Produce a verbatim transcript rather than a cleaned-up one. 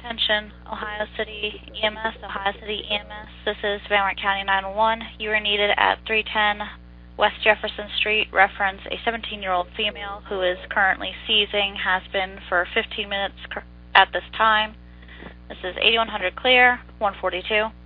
Attention, Ohio City E M S, Ohio City E M S. This is Van Wert County nine one one. You are needed at three ten West Jefferson Street. Reference a seventeen-year-old female who is currently seizing, has been for fifteen minutes at this time. This is eighty-one hundred clear, one forty-two.